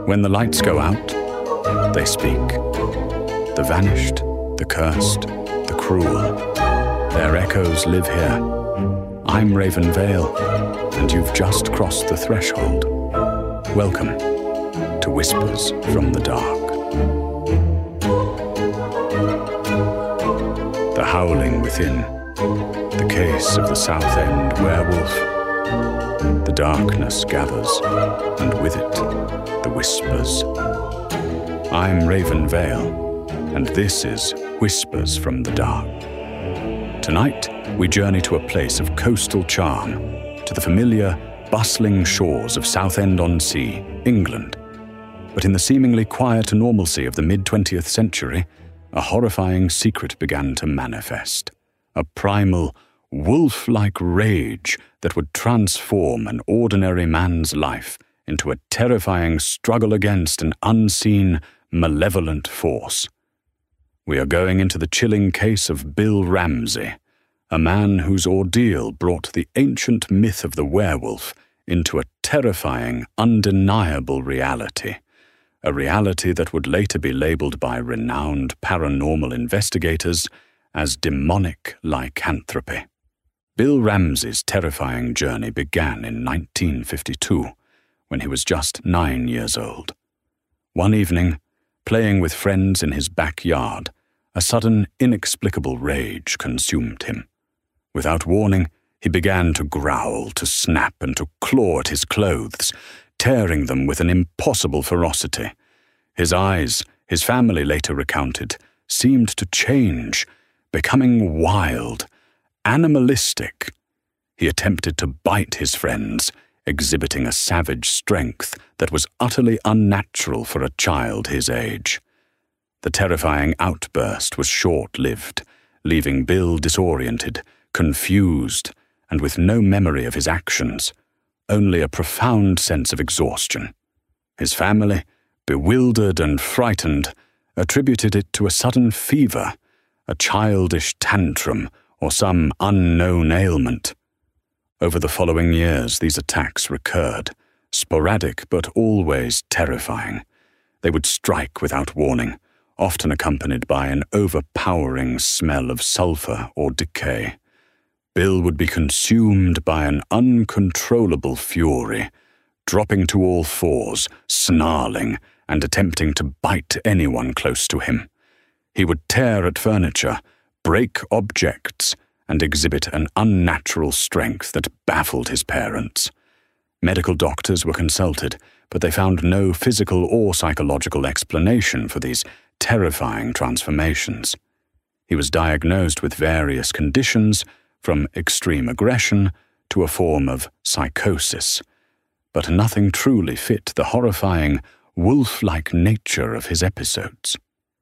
When the lights go out, they speak. The vanished, the cursed, the cruel. Their echoes live here. I'm Raven Vale, and you've just crossed the threshold. Welcome to Whispers from the Dark. The howling within, the case of the South End werewolf. The darkness gathers, and with it, the whispers. I'm Raven Vale, and this is Whispers from the Dark. Tonight, we journey to a place of coastal charm, to the familiar, bustling shores of Southend-on-Sea, England. But in the seemingly quiet normalcy of the mid-20th century, a horrifying secret began to manifest. A primal, wolf-like rage that would transform an ordinary man's life into a terrifying struggle against an unseen, malevolent force. We are going into the chilling case of Bill Ramsey, a man whose ordeal brought the ancient myth of the werewolf into a terrifying, undeniable reality. A reality that would later be labeled by renowned paranormal investigators as demonic lycanthropy. Bill Ramsey's terrifying journey began in 1952, when he was just 9 years old. One evening, playing with friends in his backyard, a sudden, inexplicable rage consumed him. Without warning, he began to growl, to snap, and to claw at his clothes, tearing them with an impossible ferocity. His eyes, his family later recounted, seemed to change, becoming wild, animalistic. He attempted to bite his friends, exhibiting a savage strength that was utterly unnatural for a child his age. The terrifying outburst was short-lived, leaving Bill disoriented, confused, and with no memory of his actions, only a profound sense of exhaustion. His family, bewildered and frightened, attributed it to a sudden fever, a childish tantrum, or some unknown ailment. Over the following years, these attacks recurred, sporadic but always terrifying. They would strike without warning, often accompanied by an overpowering smell of sulfur or decay. Bill would be consumed by an uncontrollable fury, dropping to all fours, snarling, and attempting to bite anyone close to him. He would tear at furniture, break objects, and exhibit an unnatural strength that baffled his parents. Medical doctors were consulted, but they found no physical or psychological explanation for these terrifying transformations. He was diagnosed with various conditions, from extreme aggression to a form of psychosis, but nothing truly fit the horrifying, wolf-like nature of his episodes.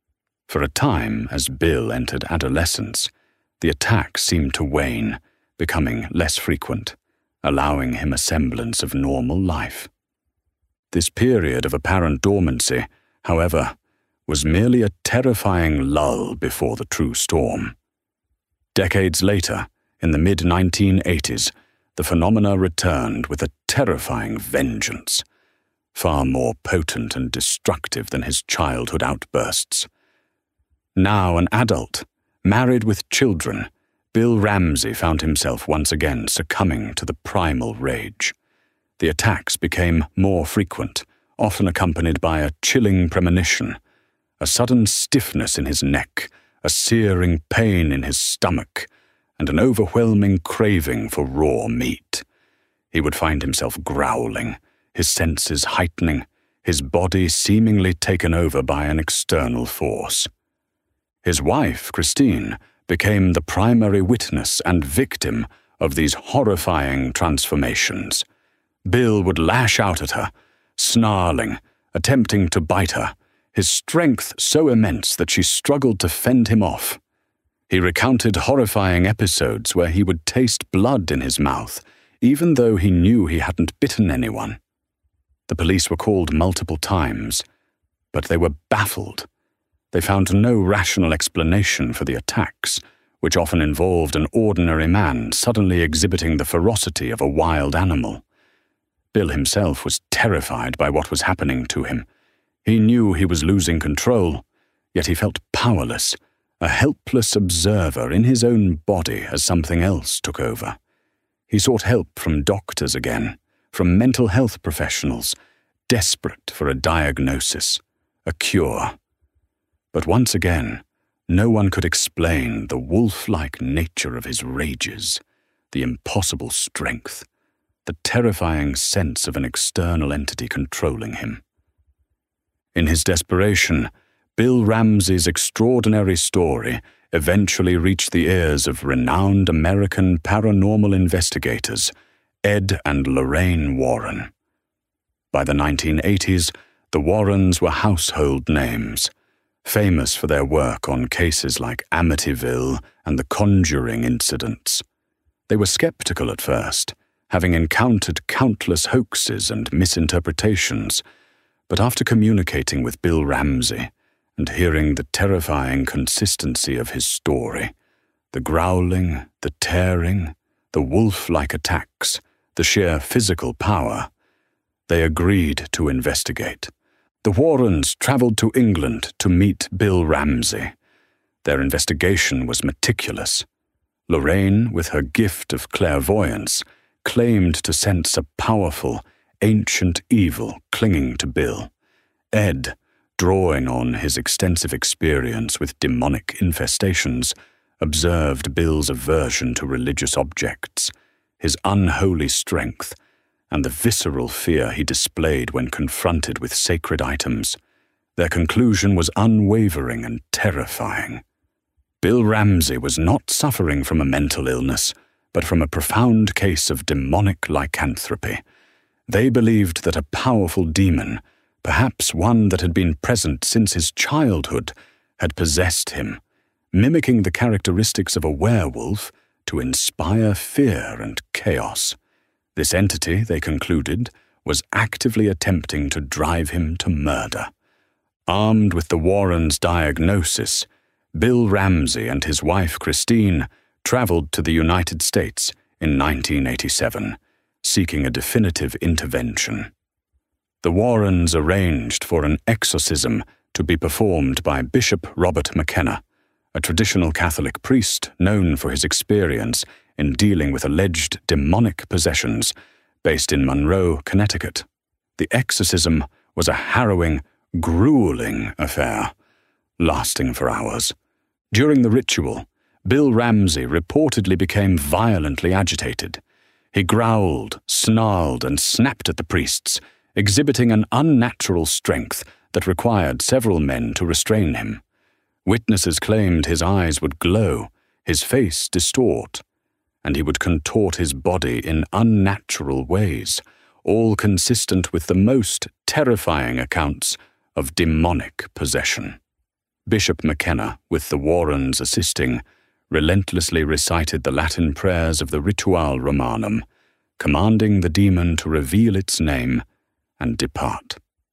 For a time, as Bill entered adolescence, the attacks seemed to wane, becoming less frequent, allowing him a semblance of normal life. This period of apparent dormancy, however, was merely a terrifying lull before the true storm. Decades later, in the mid-1980s, the phenomena returned with a terrifying vengeance, far more potent and destructive than his childhood outbursts. Now an adult, married with children, Bill Ramsey found himself once again succumbing to the primal rage. The attacks became more frequent, often accompanied by a chilling premonition, a sudden stiffness in his neck, a searing pain in his stomach, and an overwhelming craving for raw meat. He would find himself growling, his senses heightening, his body seemingly taken over by an external force. His wife, Christine, became the primary witness and victim of these horrifying transformations. Bill would lash out at her, snarling, attempting to bite her, his strength so immense that she struggled to fend him off. He recounted horrifying episodes where he would taste blood in his mouth, even though he knew he hadn't bitten anyone. The police were called multiple times, but they were baffled. They found no rational explanation for the attacks, which often involved an ordinary man suddenly exhibiting the ferocity of a wild animal. Bill himself was terrified by what was happening to him, He knew he was losing control, yet he felt powerless, a helpless observer in his own body as something else took over. He sought help from doctors again, from mental health professionals, desperate for a diagnosis, a cure. But once again, no one could explain the wolf-like nature of his rages, the impossible strength, the terrifying sense of an external entity controlling him. In his desperation, Bill Ramsey's extraordinary story eventually reached the ears of renowned American paranormal investigators Ed and Lorraine Warren. By the 1980s, the Warrens were household names, famous for their work on cases like Amityville and the Conjuring incidents. They were skeptical at first, having encountered countless hoaxes and misinterpretations, but after communicating with Bill Ramsey and hearing the terrifying consistency of his story, the growling, the tearing, the wolf-like attacks, the sheer physical power, they agreed to investigate. The Warrens traveled to England to meet Bill Ramsey. Their investigation was meticulous. Lorraine, with her gift of clairvoyance, claimed to sense a powerful, ancient evil clinging to Bill. Ed, drawing on his extensive experience with demonic infestations, observed Bill's aversion to religious objects, his unholy strength, and the visceral fear he displayed when confronted with sacred items. Their conclusion was unwavering and terrifying. Bill Ramsey was not suffering from a mental illness, but from a profound case of demonic lycanthropy. They believed that a powerful demon, perhaps one that had been present since his childhood, had possessed him, mimicking the characteristics of a werewolf to inspire fear and chaos. This entity, they concluded, was actively attempting to drive him to murder. Armed with the Warrens' diagnosis, Bill Ramsey and his wife Christine traveled to the United States in 1987, seeking a definitive intervention. The Warrens arranged for an exorcism to be performed by Bishop Robert McKenna, a traditional Catholic priest known for his experience in dealing with alleged demonic possessions, based in Monroe, Connecticut. The exorcism was a harrowing, grueling affair, lasting for hours. During the ritual, Bill Ramsey reportedly became violently agitated. He growled, snarled, and snapped at the priests, exhibiting an unnatural strength that required several men to restrain him. Witnesses claimed his eyes would glow, his face distort, and he would contort his body in unnatural ways, all consistent with the most terrifying accounts of demonic possession. Bishop McKenna, with the Warrens assisting, relentlessly recited the Latin prayers of the Ritual Romanum, commanding the demon to reveal its name and depart.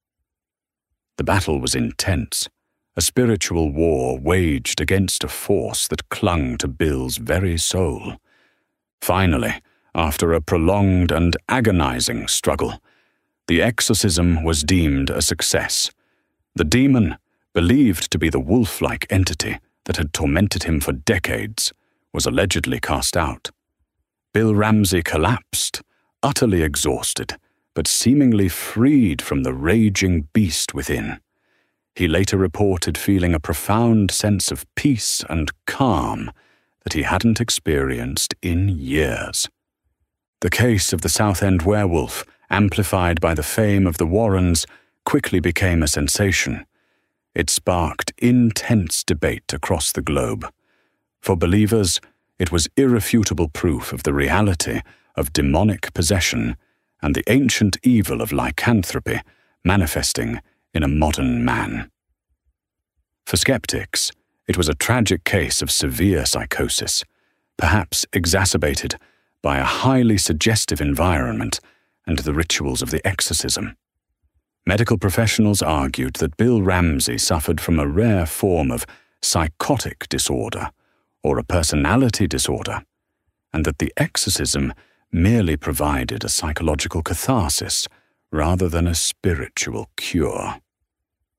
The battle was intense, a spiritual war waged against a force that clung to Bill's very soul. Finally, after a prolonged and agonizing struggle, the exorcism was deemed a success. The demon, believed to be the wolf-like entity that had tormented him for decades, was allegedly cast out. Bill Ramsey collapsed, utterly exhausted, but seemingly freed from the raging beast within. He later reported feeling a profound sense of peace and calm that he hadn't experienced in years. The case of the Southend werewolf, amplified by the fame of the Warrens, quickly became a sensation. It sparked intense debate across the globe. For believers, it was irrefutable proof of the reality of demonic possession and the ancient evil of lycanthropy manifesting in a modern man. For skeptics, it was a tragic case of severe psychosis, perhaps exacerbated by a highly suggestive environment and the rituals of the exorcism. Medical professionals argued that Bill Ramsey suffered from a rare form of psychotic disorder or a personality disorder, and that the exorcism merely provided a psychological catharsis rather than a spiritual cure.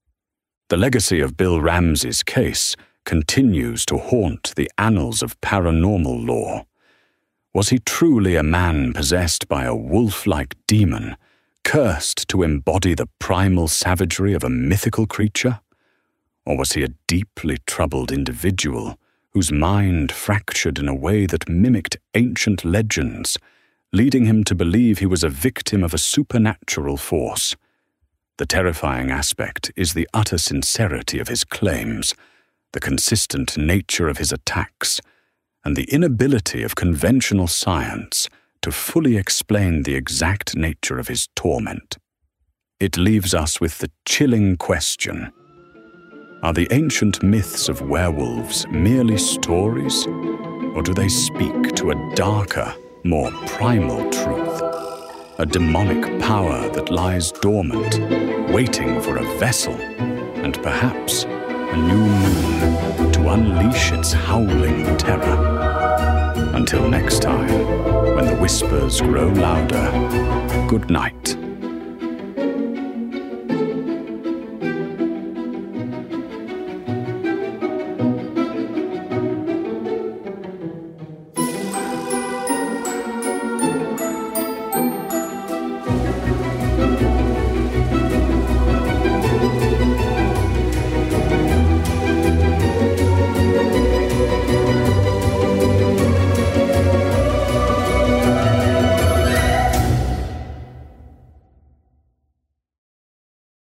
The legacy of Bill Ramsey's case continues to haunt the annals of paranormal lore. Was he truly a man possessed by a wolf-like demon, cursed to embody the primal savagery of a mythical creature? Or was he a deeply troubled individual whose mind fractured in a way that mimicked ancient legends, leading him to believe he was a victim of a supernatural force? The terrifying aspect is the utter sincerity of his claims, the consistent nature of his attacks, and the inability of conventional science to fully explain the exact nature of his torment. It leaves us with the chilling question: are the ancient myths of werewolves merely stories, or do they speak to a darker, more primal truth? A demonic power that lies dormant, waiting for a vessel, and perhaps a new moon to unleash its howling terror. Until next time, when the whispers grow louder, good night.